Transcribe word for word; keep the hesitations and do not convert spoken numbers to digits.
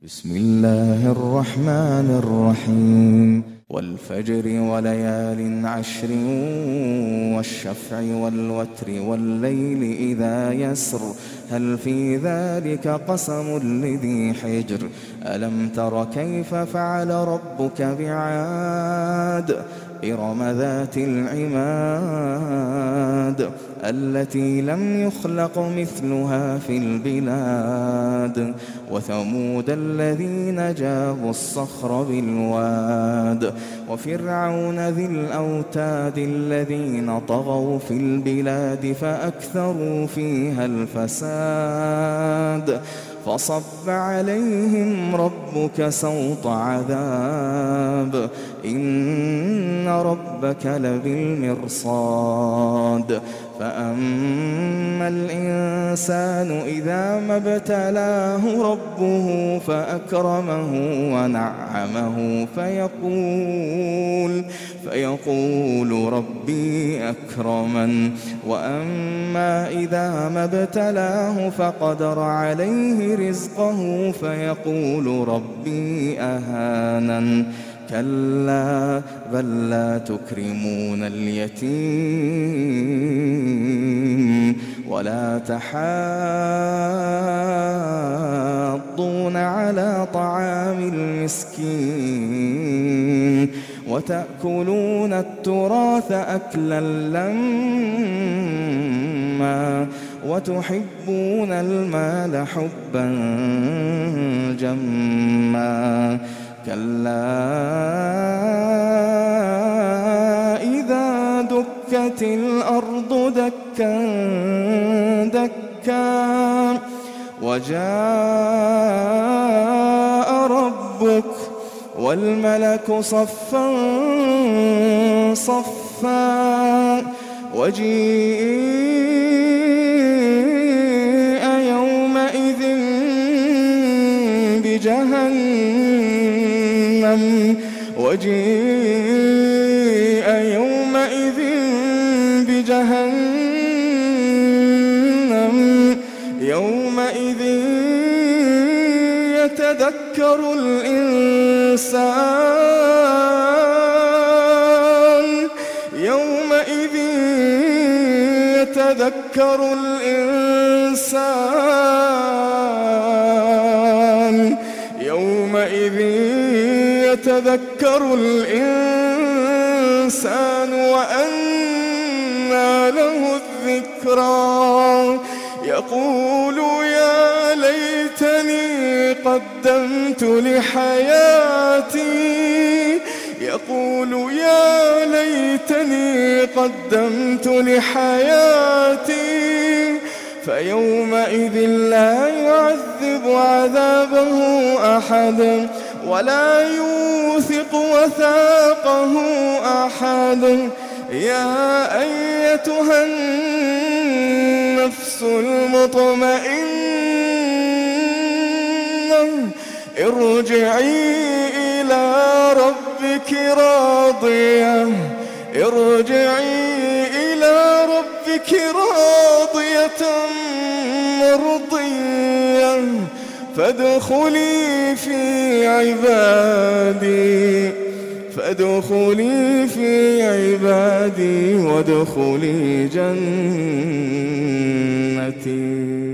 بسم الله الرحمن الرحيم والفجر وليال عشر والشفع والوتر والليل إذا يسر هل في ذلك قسم لذي حجر ألم تر كيف فعل ربك بعاد إرم ذات العماد التي لم يخلق مثلها في البلاد وثمود الذين جابوا الصخر بالواد وفرعون ذي الأوتاد الذين طغوا في البلاد فأكثروا فيها الفساد فصب عليهم ربك سوط عذاب إن ربك لبالمرصاد فأما الإنسان إذا ما ابتلاه ربه فأكرمه ونعمه فيقول فيقول ربي أكرمن وأما إذا ما ابتلاه فقدر عليه رزقه فيقول ربي أهانن كلا بل لا تكرمون اليتيم ولا تحاضون على طعام المسكين وتأكلون التراث أكلا لما وتحبون المال حبا جما كلا إذا دكت الأرض دكا دكا وجاء ربك والملك صفا صفا وجيء يومئذ بجهنم وجيء يومئذ بجهنم يومئذ يتذكر الإنسان يومئذ يتذكر الإنسان يومئذ يتذكر الإنسان وأنى له الذكرى يقول يا ليتني قدمت لحياتي يقول يا ليتني قدمت لحياتي فيومئذ لا يعذب عذابه أحد ولا يوثق وثاقه أحد يا أيتها النفس المطمئنة ارجعي إلى ربك راضية ارجعي إلى ربك راضية مرضية فادخلي في عبادي فادخلي في عبادي وادخلي جنتي.